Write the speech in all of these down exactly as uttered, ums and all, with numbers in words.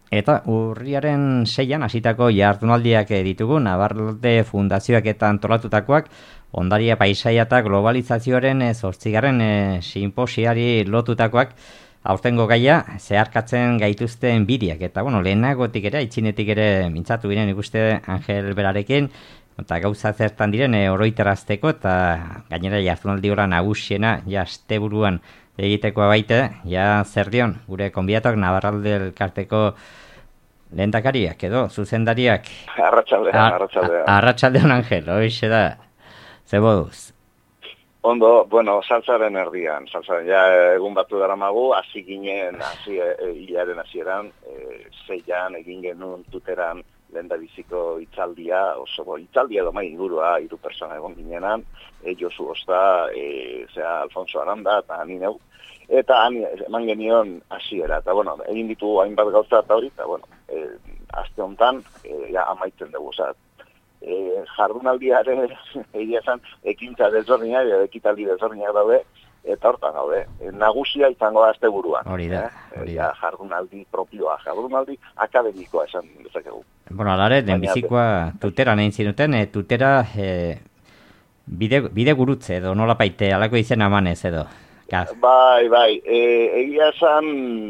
Eta urriaren seian hasitako jardunaldiak ditugu, Nabarralde Fundazioak eta antolatutakoak, ondaria paisaia eta globalizazioaren zortzigarren sinposiari lotutakoak, aurtengo gaia zeharkatzen gaituzten bideak. Eta bueno, lehenagotik ere, aitzinetik ere mintzatu ginen ikuste Angel Berarekin, eta gauza zertan diren oroitarazteko, eta gainera jardunaldi hori nagusiena, ja asteburuan egitekoa baite, ja zer dion, gure konbidatuak Nabarralde elkarteko lehendakariak edo, zuzendariak. Arratsaldean, arratsaldean. Arratsaldean, Angel, hoize da. Ze moduz? Ondo, bueno, saltzaren erdian, saltzaren, ja egun batu daramagu, hasi ginen, hasi hilaren hasieran, e, zeian egin genuen tuteran lehendabiziko hitzaldia, oso bo, hitzaldia doma ingurua, hiru persona egon ginenan, e, Josu Osta, e, zera Alfonso Aranda, eta ni neu, eta han eman genion hasiera, eta bueno, egin ditu hainbat gauza eta hori, eta bueno, e, aste honetan, e, ja, amaitzen dugu, oza, e, jardunaldiaren egia esan, ekintza desberdinak, edo ekitaldi desberdinak daude, eta hortan gaude, e, nagusia izango da asteburuan. Hori da, hori da. E, jardunaldi propioa, jardunaldi akademikoa esan dezakegu. Bueno, alare, lehenbizikoa tuteran egin zinuten, e, tutera e, bide, bide gurutze edo nola paite, alako izen amanez edo. Gaz. Bai, bai, e, egia esan,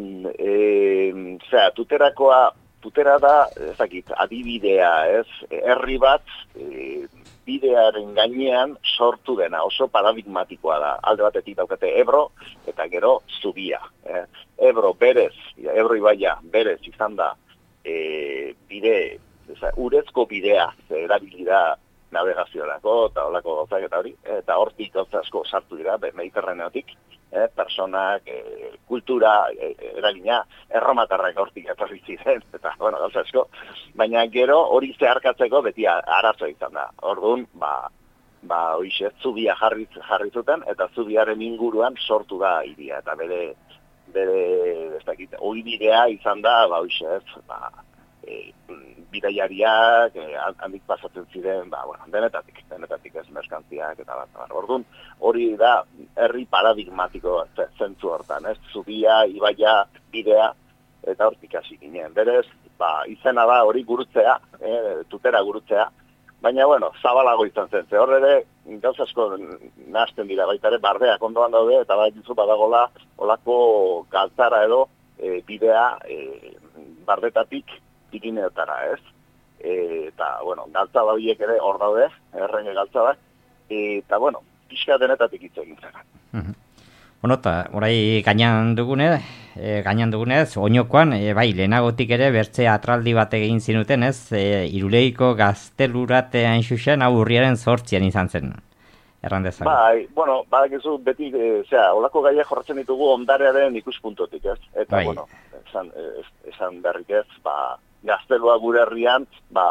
e, zera, tuterakoa, tutera da, ezakit, adibidea, ez, herri bat, e, bidearen gainean sortu dena, oso paradigmatikoa da. Alde batetik daukate Ebro, eta gero Zubia. Eh? Ebro berez, Ebro ibaia berez izan da, e, bide, eza, urezko bidea, erabili da navegaziorako, eta olako gauzak eta hori, eta hortik gauza asko sartu dira, Mediterraneotik, eh, personak, eh, kultura, eh, eragina, erromatarrak hortik etorri ziren, eta, bueno, gauza asko, baina gero hori zeharkatzeko beti arazo izan da. Orduan, ba, ba, hoize, Zubia jarri, jarri zuten, eta Zubiaren inguruan sortu da hiria, eta bere, bere, ez dakit, hori bidea izan da, ba, hoize, ba, e, bidaiariak, eh, handik pasatzen ziren, ba, bueno, denetatik, denetatik ez merkantziak, eta bat, bat. Orduan, hori da, herri paradigmatiko zentzu hortan, ez? Zubia, ibaia, bidea, eta hortik hasi ginen. Berez, ba, izena da hori gurutzea, eh, tutera gurutzea, baina, bueno, zabalago izan zen, ze hor ere, gauz asko nahazten dira, baita ere, bardeak ondoan daude, eta bat dizu badagola, olako galtzara edo, e, bidea, e, bardetatik, Pirineotara, ez? E, eta, bueno, galtza horiek ere hor daude, errenge galtza da, e, eta, bueno, pixka denetatik hitz egin zen. Uh-huh. Bueno, eta, orai gainan dugune, e, gainan dugunez, oinokoan, e, bai, lehenagotik ere, bertze atraldi bat egin zinuten, ez? E, Iruleiko gaztelurat hain xuxen, hau urriaren zortzian izan zen. Errandezak. Bai, bueno, badakizu beti, e, zera, olako gaia jorratzen ditugu ondarearen ikuspuntotik, ez? Eta, bai. Bueno, esan, esan berrik ez, ba, gaztelua gure herrian, ba,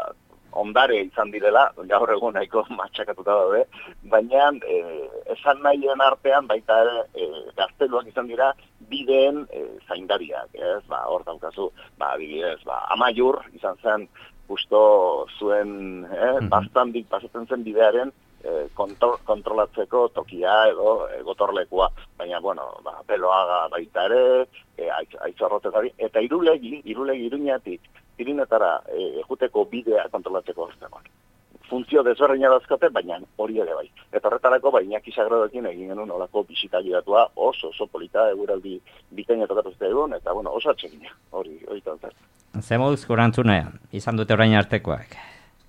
ondare izan direla, gaur egun nahiko matxakatuta daude, baina e, esan nahien artean baita ere e, gazteluak izan dira bideen e, zaindariak, ez? Ba, hor daukazu, ba, adibidez, ba, Amaiur izan zen justo zuen, eh, mm-hmm. bastandik pasatzen zen bidearen e, kontrol, kontrolatzeko tokia edo e, gotorlekua, baina, bueno, ba, Beloaga baita ere, e, aitzorrotetari, eta irulegi, irulegi iruñatik, irinetara e, juteko bidea kontrolatzeko horretak. Funtzio desberdina dazkate, baina hori ere bai. Eta horretarako, baina kisagradoekin egin genuen olako bisita gidatua oso, oso polita, eguraldi bikaina tokatuzte egun, eta bueno, oso atsegina, hori, hori tantzat. Ze moduzko erantzuna izan dute orain artekoak?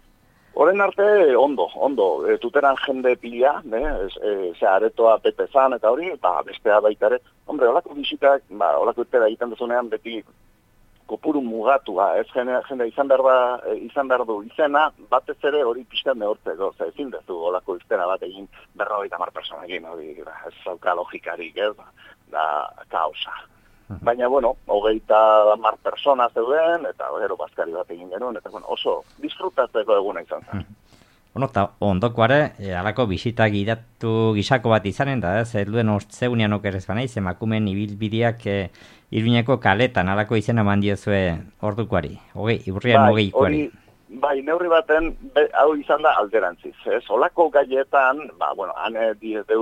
Horren arte, ondo, ondo, e, tuteran jende pila, e, e, ze aretoa pepe zan eta hori, ba, bestea baita ere. Hombre, olako bisitak, ba, olako irtera egiten duzunean beti kopuru mugatua, ez jende, jende izan behar da, izan behar du izena, batez ere hori pixkan neurtzeko, ze ezin dezu olako irtera bat egin berrogeita hamar personekin, hori ez zauka logikarik, ez, da kaosa. Baina, bueno, hogeita hamar persona zeuden, eta gero bazkari bat egin genuen, eta bueno, oso disfrutatzeko eguna izan zen. Bueno, eta ondokoare, e, alako bisita gidatu gisako bat izanen da, ez, helduen ortzeunean okerrez banaiz, emakumen ibilbideak e, Iruñeko kaletan, alako izena eman diozue ordukoari, hogei, iburrian bai, hogeikoari. Bai, neurri baten, be, hau izan da alderantziz, ez? Olako gaietan, ba, bueno, hane diez deure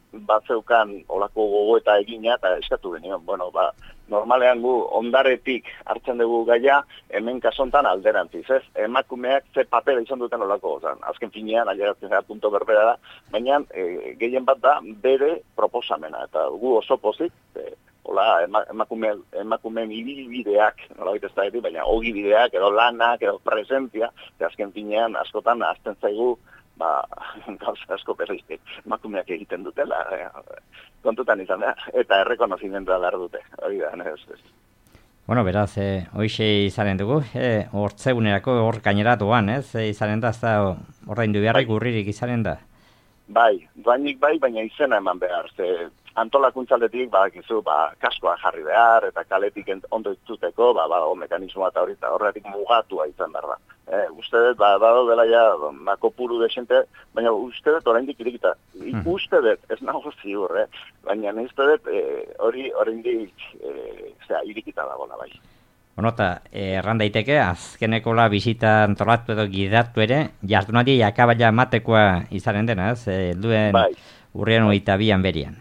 batzeukan olako gogoeta egina eta eskatu genion. Bueno, ba, normalean gu ondaretik hartzen dugu gaia, hemen kasontan alderantziz, ez? Emakumeak ze papera izan duten olako gozan. Azken finean, ailegatzen gara punto berbera da, baina e, gehien bat da bere proposamena. Eta gu oso pozik, e, hola, emakume, emakumeen ibilbideak, nola baita ez da edo, baina ogibideak, edo lanak, edo presentzia, eta azken finean askotan azten zaigu, ba, gauza asko berrizte, emakumeak egiten dutela, eh, kontutan izan da, eta errekonozimendua behar dute, hori da, ez, ez. Bueno, beraz, eh, hoxe izanen dugu, eh, hortzeunerako hor gainera doan, ez, eh, izanen da, ez da, ordaindu beharrik urririk izanen da. Bai, doainik bai, baina izena eman behar, ze antolakuntzaldetik, badakizu, ba, kaskoa jarri behar, eta kaletik ondo itzuteko, ba, ba, mekanismoa eta hori, eta horretik mugatua izan behar da. Eh, uste dut, ba, bado dela ja, ba, kopuru desente, baina uste dut oraindik irikita. Mm. Uste dut, ez nago ziur, eh? Baina uste dut, eh, hori oraindik, eh, zera, irikita dagoela bai. Bueno, eta erran daiteke, azkeneko la bisita antolatu edo gidatu ere, jardunaldi jakabaila matekoa izanen dena, ez? E, duen bai. Urrian hogeita bian berian.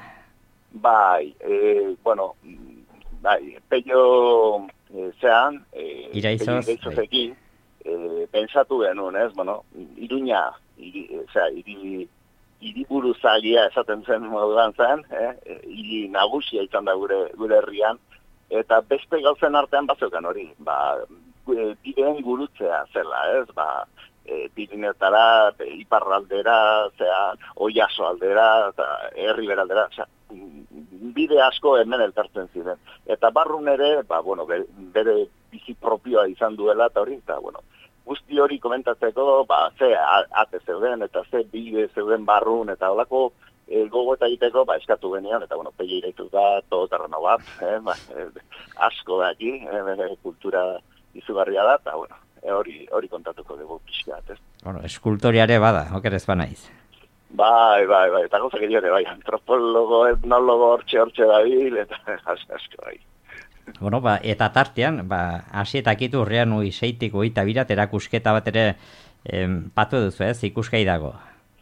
Bai, e, bueno, bai, peio e, zean, e, iraizoz, iraizozekin, e, pensatu genuen, ez, bueno, Iruña, iri, zera, iri, iriburu zagia esaten zen moduan zen, eh? Iri nagusia izan da gure, gure herrian, eta beste gauzen artean bazeukan hori, ba, bideen gurutzea zela, ez, ba, e, Pirinetara, e, iparraldera, zera, Oiaso aldera, eta herri beraldera, zera, bide asko hemen elkartzen ziren. Eta barrun ere, ba, bueno, bere bizi propioa izan duela, eta hori, eta, bueno, guzti hori komentatzeko, ba, ze ate zeuden, eta ze bide zeuden barrun, eta holako e, gogo eta egiteko, ba, eskatu genion, eta, bueno, peia iraitu da, todo terreno bat, eh, ba, e, asko da aquí, eh, kultura izugarria da, eta, bueno, e, hori, hori kontatuko dugu pixkat, ez? Bueno, eskultoriare bada, okerez banaiz. Bai, bai, bai, eta gauza gehiago, bai, antropologo, etnologo, hortxe, hortxe dabil, eta asko, bai. Bueno, ba, eta tartean, ba, asietakitu urrean ui seitik oita birat erakusketa bat ere em, patu duzu, ez, ikuskai dago.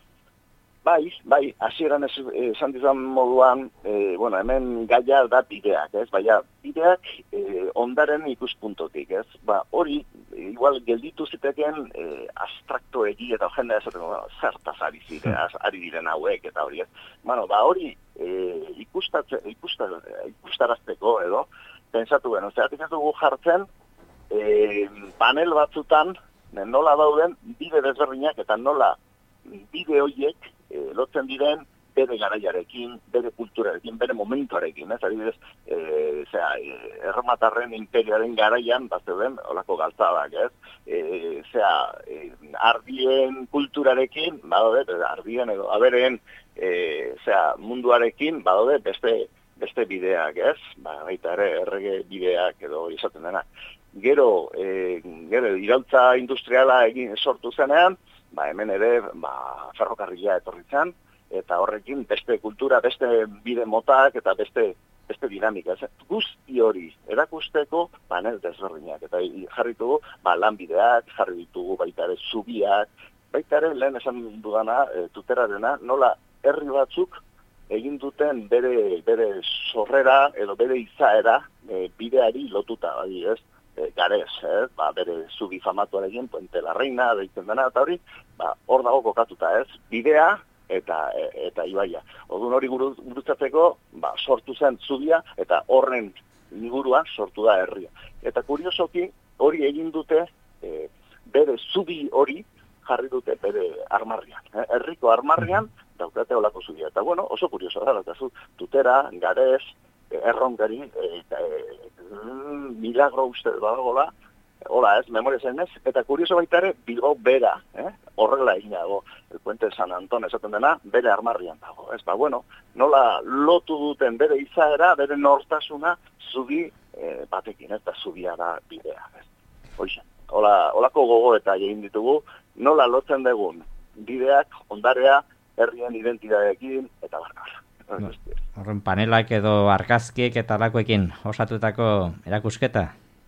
Bai, bai, hasieran esan dizan moduan, e, bueno, hemen gaia da bideak, ez, baina bideak e, ondaren ikuspuntotik, ez, ba, hori, igual gelditu ziteken e, abstrakto egi eta jendea esaten, bueno, zertaz ari ziren, ari diren hauek eta hori, ez. Bueno, ba, hori e, ikustatze, ikustar, ikustarazteko edo, pensatu beno, zeratik ez dugu jartzen, e, panel batzutan, nola dauden, bide desberdinak eta nola bide horiek e, lotzen diren bere garaiarekin, bere kulturarekin, bere momentuarekin, ez? Adibidez, e, zera, e, erromatarren imperioaren garaian, bat zeuden, olako galtzadak, ez? E, zera, e, ardien kulturarekin, badode, ardien edo, abereen, e, zera, munduarekin, badode, beste, beste bideak, ez? Ba, baita ere, errege bideak edo izaten dena. Gero, e, gero, iraultza industriala egin sortu zenean, ba, hemen ere, ba, ferrokarrila etorri zen, eta horrekin beste kultura, beste bide motak eta beste beste dinamika. Guzti hori erakusteko panel desberdinak. Eta jarri ditugu ba, lanbideak, jarri ditugu baita ere zubiak, baita ere lehen esan dudana, e, tuterarena, nola herri batzuk egin duten bere, bere sorrera edo bere izaera e, bideari lotuta, bai, ez? E, garez, eh? Ba, bere zubi famatuarekin, Puente la Reina, deitzen dena, eta hori, ba, hor dago kokatuta, ez? Bidea eta eta ibaia. Odun hori gurutzatzeko, ba, sortu zen zubia, eta horren inguruan sortu da herria. Eta kuriosoki, hori egin dute, e, bere zubi hori jarri dute bere armarrian. Eh? Herriko armarrian, daukate olako zubia. Eta bueno, oso kurioso da, dakazu, tutera, garez, erronkari, e, e, milagro uste badagoela, hola ez, memoria zen ez, eta kurioso baita ere, Bilbao bera, eh? Horrela egin dago, el Puente San Anton esaten dena, bere armarrian dago, ez, ba, bueno, nola lotu duten bere izaera, bere nortasuna, zubi eh, batekin, ez, da zubia da bidea, ez, hoxe, hola, holako gogo eta egin ditugu, nola lotzen dugun bideak, ondarea, herrien identidadeekin, eta barkara. No, horren panelak edo argazkiek eta lakoekin osatutako erakusketa?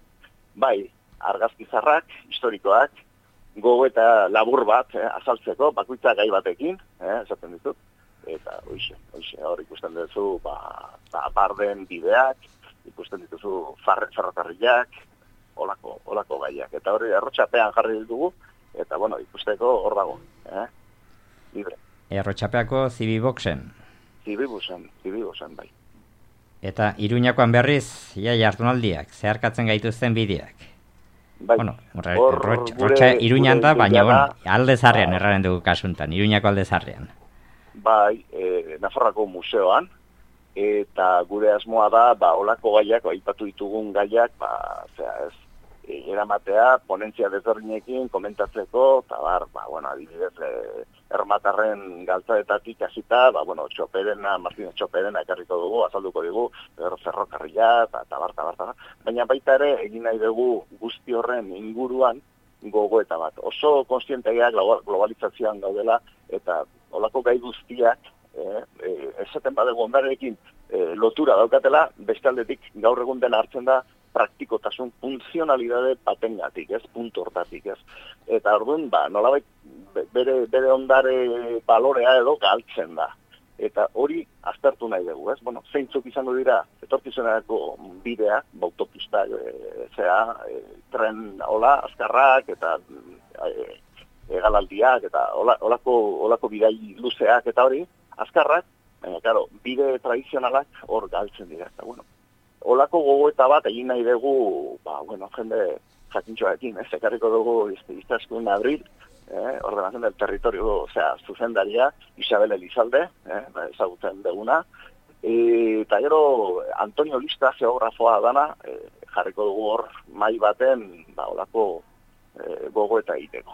Bai, argazki zarrak, historikoak, gogo eta labur bat, eh, azaltzeko, bakoitza gai batekin, eh, esaten ditut. eta hoize, hoize, hor ikusten duzu, ba, ba barden bideak, ikusten dituzu ferrokarrilak, olako, olako gaiak. Eta hori errotxapean jarri ditugu, eta bueno, ikusteko hor dago, eh? Libre. Errotxapeako Zibiboxen. Zibiboxen, Zibiboxen, bai. Eta Iruñakoan berriz, ia jardunaldiak, zeharkatzen gaituzten bideak. Bai. Bueno, rotxa Iruñan da, baina bueno, Aldezarrean erraren dugu kasuntan, Iruñako Aldezarrean. Bai, e, Nafarroako museoan, eta gure asmoa da, ba, olako gaiak, aipatu ditugun gaiak, ba, zera, ez, e, eramatea, ponentzia desberdinekin, komentatzeko, eta bar, ba, bueno, adibidez, e, ermatarren galtzaetatik hasita, ba, bueno, Txoperena, Martínez Txoperena ekarriko dugu, azalduko dugu, ferrokarrila, eta bar, eta bar, eta bar. Baina baita ere, egin nahi dugu guzti horren inguruan gogoeta bat. Oso konstienteak globalizazioan gaudela, eta olako gai guztiak, eh, eh, esaten badego ondarekin eh, lotura daukatela, beste aldetik gaur egun dena hartzen da praktikotasun, funtzionalidade batengatik, ez, puntu hortatik, ez. Eta orduan, ba, nolabait bere, bere ondare balorea edo galtzen da. Eta hori aztertu nahi dugu, ez? Bueno, zeintzuk izango dira, etorkizunerako bidea, autopista, e, zera, e, tren, hola, azkarrak, eta e, egalaldiak, eta hola, olako, olako bidai luzeak, eta hori, azkarrak, baina, karo, bide tradizionalak hor galtzen dira, eta, bueno, olako gogoeta bat egin nahi dugu, ba, bueno, jende jakintxoarekin, ez, ekarriko dugu iztaskun Abril, eh, ordenación del territorio, osea, zuzendaria, Isabel Elizalde, eh, ezagutzen deguna, e, eta gero Antonio Lista, geografoa dana, eh, jarriko dugu hor mai baten, ba, olako eh, gogoeta egiteko.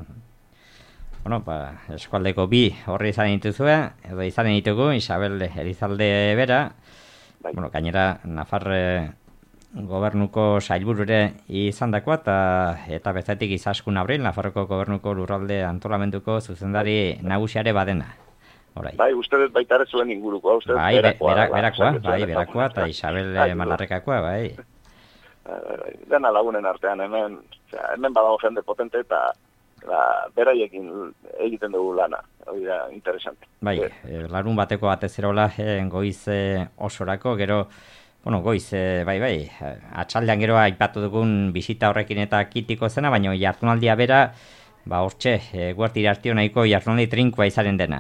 Bueno, ba, eskualdeko bi horri izan dituzue, edo izan ditugu, Isabel Elizalde bera, bai. Bueno, gainera, Nafarre gobernuko sailburure izan dakoa, eta, eta bezatik Izaskun Abril, Nafarroko gobernuko lurralde antolamenduko zuzendari nagusiare badena. Orai. Bai, uste dut baita ere zuen inguruko, uste dut bai, berakoa. Berak, berakoa, bai, berakoa, eta Isabel Malarrekakoa, bai. Dena lagunen artean, hemen, osea, hemen badago jende potente, eta ba, beraiekin egiten dugu lana, hori da, interesante. Bai, e, larun bateko atezerola e, goiz e, osorako, gero, bueno, goiz, e, bai, bai, atxaldean gero aipatu dugun bisita horrekin eta kitiko zena, baina jardunaldia bera, ba, hortxe, e, guartira hartio nahiko jardunaldi trinkoa izaren dena.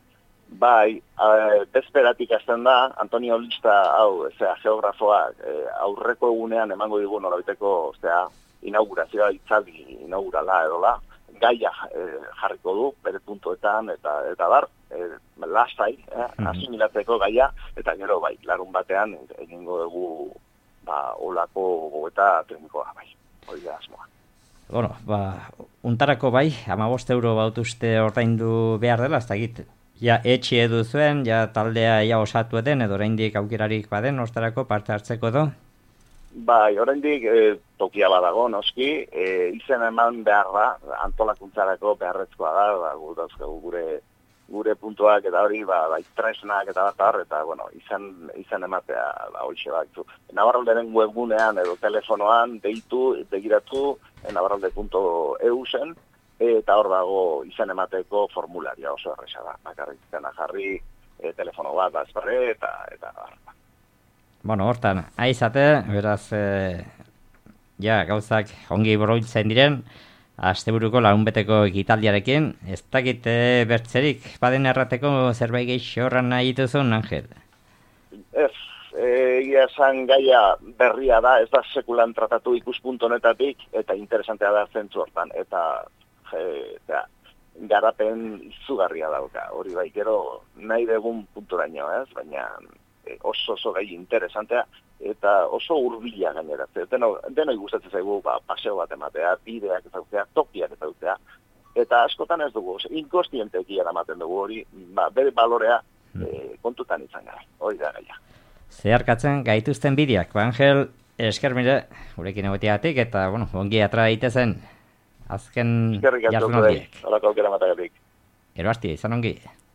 Bai, e, bezperatik azten da, Antonio Lista, hau, zera, geografoa, e, aurreko egunean emango digu norabiteko, zera, inaugurazioa, itzaldi inaugurala edola, gaia e, jarriko du, bere puntuetan, eta eta bar, e, lastai, eh, asimilatzeko gaia, eta gero bai, larun batean egingo dugu ba, olako gogoeta teknikoa, bai, hori da asmoa. Bueno, ba, untarako bai, hamabost euro bautuzte ordaindu behar dela, ez da git, ja etxi edu zuen, ja taldea ja osatu eden, edo oraindik aukerarik baden, ostarako parte hartzeko edo? Bai, oraindik e, tokia badago, noski, e, izen eman behar da, antolakuntzarako beharrezkoa da, ba, gure gure puntuak eta hori, ba, bai, tresnak eta bat, eta, bueno, izan, izan ematea, ba, hoxe bat. Navarralderen webgunean edo telefonoan deitu, begiratu, navarralde puntu e u zen, eta hor dago izan emateko formularia oso erresa da. Bakarrik zena jarri, e, telefono bat, bazpare, eta, eta, eta, Bueno, hortan, aizate, beraz, e, ja, gauzak ongi boroitzen diren, asteburuko lagunbeteko ekitaldiarekin, ez dakit e, bertzerik, baden errateko zerbait gehi horran nahi dituzun, Angel? Ez, egia esan gaia berria da, ez da sekulan tratatu ikuspuntu honetatik, eta interesantea da zentzu hortan, eta e, eta, garapen izugarria dauka, hori bai, gero nahi dugun punturaino, ez, baina oso oso gai interesantea eta oso hurbila gaineratzen. Deno, deno gustatzen zaigu ba, paseo bat ematea, bideak ezagutzea, tokiak ezagutzea, eta askotan ez dugu, inkostienteki eramaten dugu hori, ba, bere balorea e, kontutan izan gara, hori da gaia. Zeharkatzen gaituzten bideak, ba, Angel, esker mire, gurekin egotiatik, eta, bueno, ongi atra daitezen azken jardunaldiek. Horako aukera matagatik. Ero hastia, izan ongi.